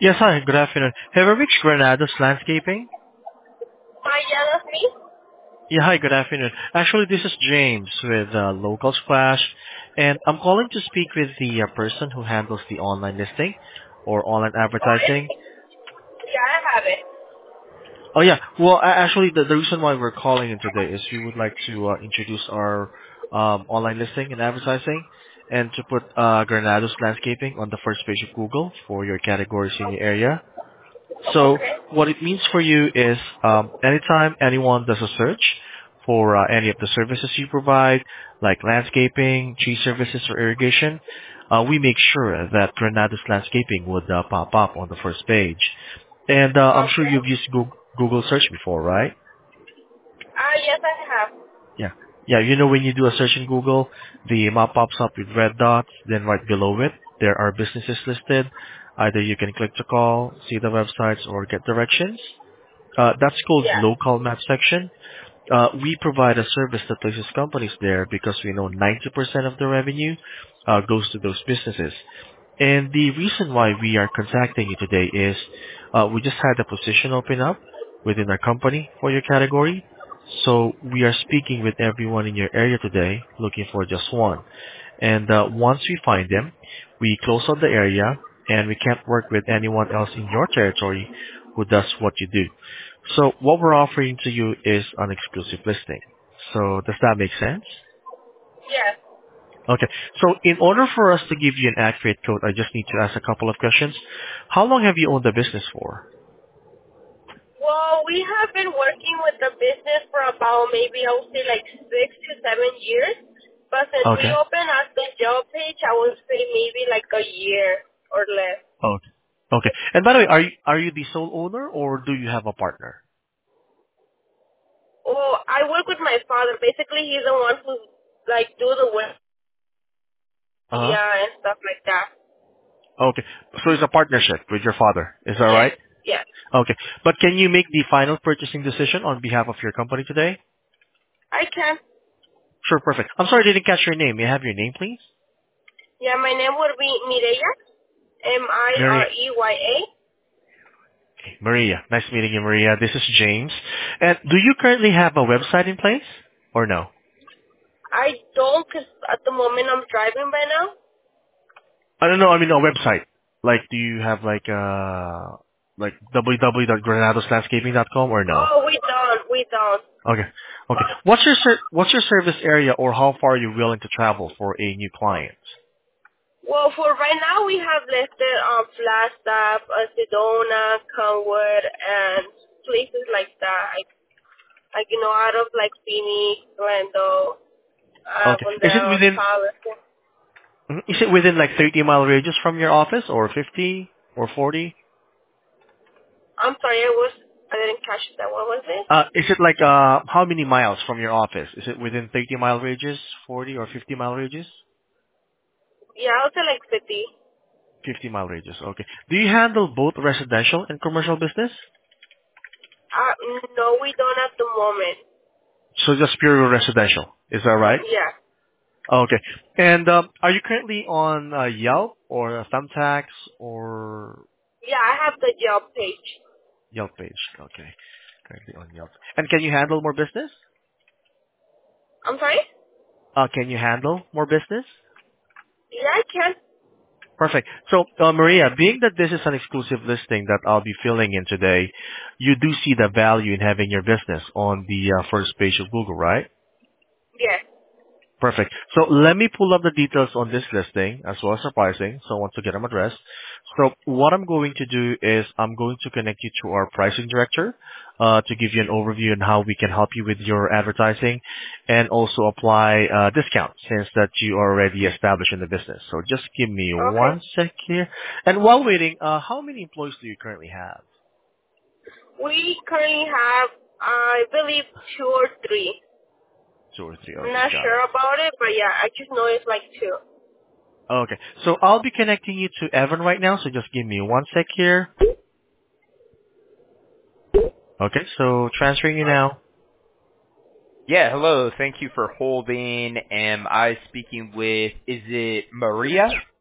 Yes, hi, good afternoon. Have I reached Granados Landscaping? Hi, yeah, that's me. Yeah, hi, good afternoon. Actually, this is James with Local Splash, and I'm calling to speak with the person who handles the online listing or online Oh, advertising. yeah, I have it. Oh, yeah. Well, actually, the reason why we're calling in today is we would like to introduce our online listing and advertising and to put Granados Landscaping on the first page of Google for your categories in your area. So Okay. what it means for you is anytime anyone does a search for any of the services you provide, like landscaping, tree services, or irrigation, we make sure that Granados Landscaping would pop up on the first page. And I'm sure Okay. you've used Google search before, right? Yes, I have. Yeah. Yeah, you know when you do a search in Google, the map pops up with red dots, then right below it, there are businesses listed. Either you can click to call, see the websites, or get directions. That's called Yeah. local map section. We provide a service that places companies there because we know 90% of the revenue goes to those businesses. And the reason why we are contacting you today is we just had a position open up within our company for your category. So we are speaking with everyone in your area today looking for just one. And once we find them, we close out the area and we can't work with anyone else in your territory who does what you do. So what we're offering to you is an exclusive listing. So does that make sense? Yes. Okay. So in order for us to give you an accurate code, I just need to ask a couple of questions. How long have you owned the business for? Well, we have been working with the business for about maybe I would say like 6 to 7 years. But since we Okay. opened as the job page, I would say maybe like a year or less. Okay. Okay. And by the way, are you the sole owner or do you have a partner? Well, I work with my father. Basically, he's the one who like do the work, Uh-huh. yeah, and stuff like that. Okay. So it's a partnership with your father. Is that Yes. right? Yes. Okay. But can you make the final purchasing decision on behalf of your company today? I can. Sure, perfect. I'm sorry I didn't catch your name. May I have your name, please? Yeah, my name would be Mireya. Mary. Mirya. Maria. Nice meeting you, Maria. This is James. And do you currently have a website in place or no? I don't, cause at the moment I'm driving by now. I don't know. I mean, a website. Like, do you have like www.granadoslandscaping.com or no? Oh, we don't. We don't. Okay. Okay. What's your service area or how far are you willing to travel for a new client? Well, for right now, we have listed Flagstaff, Sedona, Conwood, and places like that. Like out of like Phoenix, Glendale, Okay. Avondale, Charleston. Is it within like 30-mile radius from your office or 50 or 40? I'm sorry, I didn't catch that. What was it? Is it like how many miles from your office? Is it within 30-mile radius, 40 or 50-mile radius? Yeah, I would say like 50. 50-mile radius. Okay. Do you handle both residential and commercial business? No, we don't at the moment. So just pure residential. Is that right? Yeah. Okay. And are you currently on Yelp or Thumbtack or Yeah, I have the job page. Yelp page? Okay. Currently on Yelp. And can you handle more business? I'm sorry? Can you handle more business? Yeah, I can. Perfect. So, Maria, being that this is an exclusive listing that I'll be filling in today, you do see the value in having your business on the first page of Google, right? Yes. Perfect. So let me pull up the details on this listing as well as the pricing. So once again, I'm addressed. So what I'm going to do is I'm going to connect you to our pricing director to give you an overview on how we can help you with your advertising and also apply discounts since that you are already established in the business. So just give me Okay. one sec here. And while waiting, how many employees do you currently have? We currently have, I believe, 2 or 3. Two or three. I'm Okay, not got it. sure about it, but yeah, I just know it's like 2. Okay, so I'll be connecting you to Evan right now. So just give me one sec here. Okay, so transferring you now. Yeah, hello. Thank you for holding. Am I speaking with, is it Maria?